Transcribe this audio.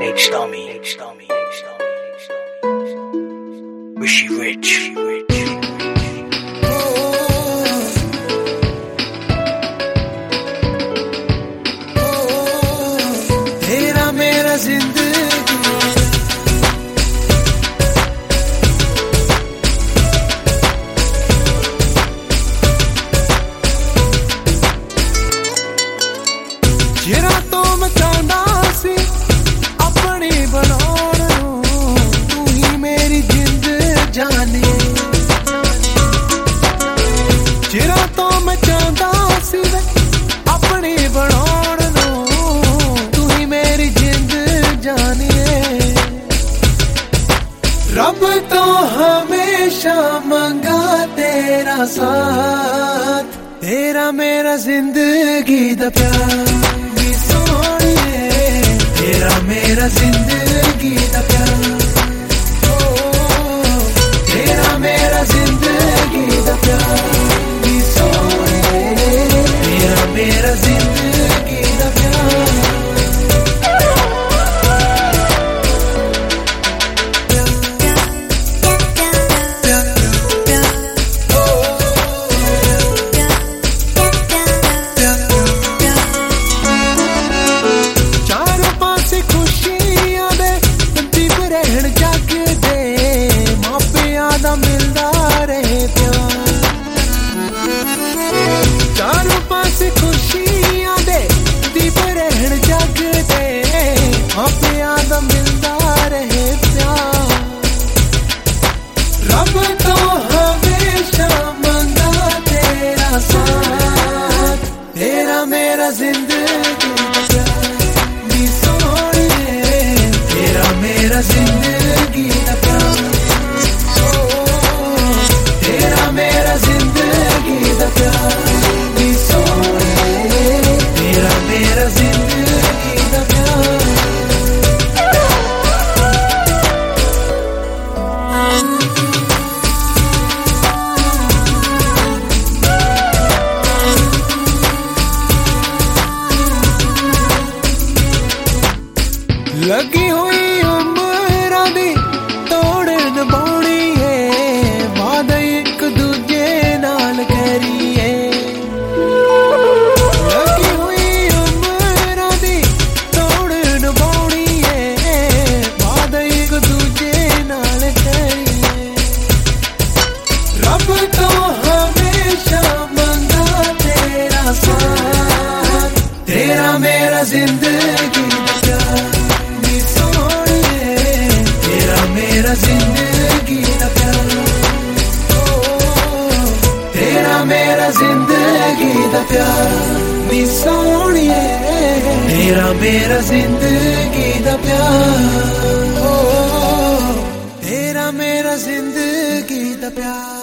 Stormy, Wishy Rich. तेरा मेरा जिंदगी जेरा तो मैं चाहता सी अपनी बनाउण नूं तू ही मेरी जिंद जाने जेरा तो मैं चाहता सी अपनी बनाउण रब तो हमेशा मंगा तेरा साथ तेरा मेरा जिंदगी दा प्यार नी सोनिए तेरा मेरा जिंदगी दा प्यार तेरा मेरा जिंदगी दा प्यार नी सोनिए तेरा मेरा जिंदगी दा प्यार रब तो हमेशा मंगा तेरा साथ तेरा मेरा जिंदगी दा प्यार नी सोनिए तेरा मेरा जिंदगी दा प्यार तेरा मेरा जिंदगी दा प्यार नी सोनिए तेरा मेरा जिंदगी दा प्यार लगी हुई उम्रां दी तोड़ निभाउणी है वाद एक दूजे नाल करिए लगी हुई उम्रां दी तोड़ निभाउणी है वाद एक दूजे नाल करिए रब तो हमेशा मंगा तेरा साथ तेरा मेरा जिंदगी मेरा जिंदगी दा प्यार तेरा मेरा जिंदगी दा प्यार नी सोनिए तेरा मेरा जिंदगी दा प्यार तेरा मेरा जिंदगी दा प्यार।